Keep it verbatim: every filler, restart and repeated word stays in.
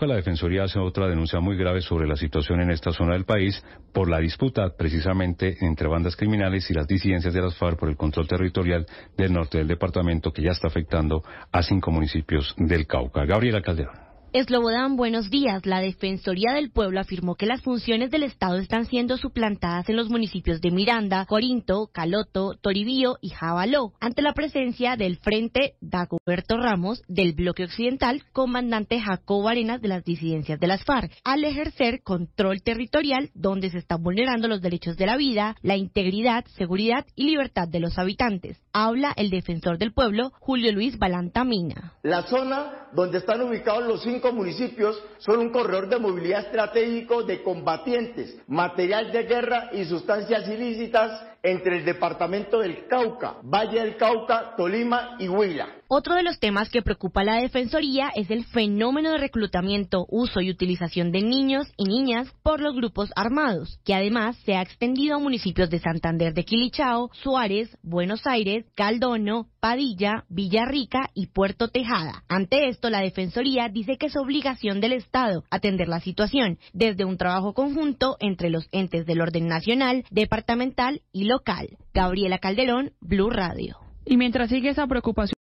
Cauca, la Defensoría hace otra denuncia muy grave sobre la situación en esta zona del país por la disputa precisamente entre bandas criminales y las disidencias de las FARC por el control territorial del norte del departamento, que ya está afectando a cinco municipios del Cauca. Gabriela Calderón. Eslobodán, buenos días. La Defensoría del Pueblo afirmó que las funciones del Estado están siendo suplantadas en los municipios de Miranda, Corinto, Caloto, Toribío y Jabaló, ante la presencia del Frente Dagoberto Ramos del Bloque Occidental, comandante Jacobo Arenas de las disidencias de las FARC, al ejercer control territorial donde se están vulnerando los derechos de la vida, la integridad, seguridad y libertad de los habitantes. Habla el defensor del pueblo, Julio Luis Balanta Mina. La zona donde están ubicados los cinco municipios son un corredor de movilidad estratégico de combatientes, material de guerra y sustancias ilícitas entre el departamento del Cauca, Valle del Cauca, Tolima y Huila. Otro de los temas que preocupa a la Defensoría es el fenómeno de reclutamiento, uso y utilización de niños y niñas por los grupos armados, que además se ha extendido a municipios de Santander de Quilichao, Suárez, Buenos Aires, Caldono, Padilla, Villarrica y Puerto Tejada. Ante esto, la Defensoría dice que es obligación del Estado atender la situación desde un trabajo conjunto entre los entes del orden nacional, departamental y local. Gabriela Calderón, Blue Radio. Y mientras sigue esa preocupación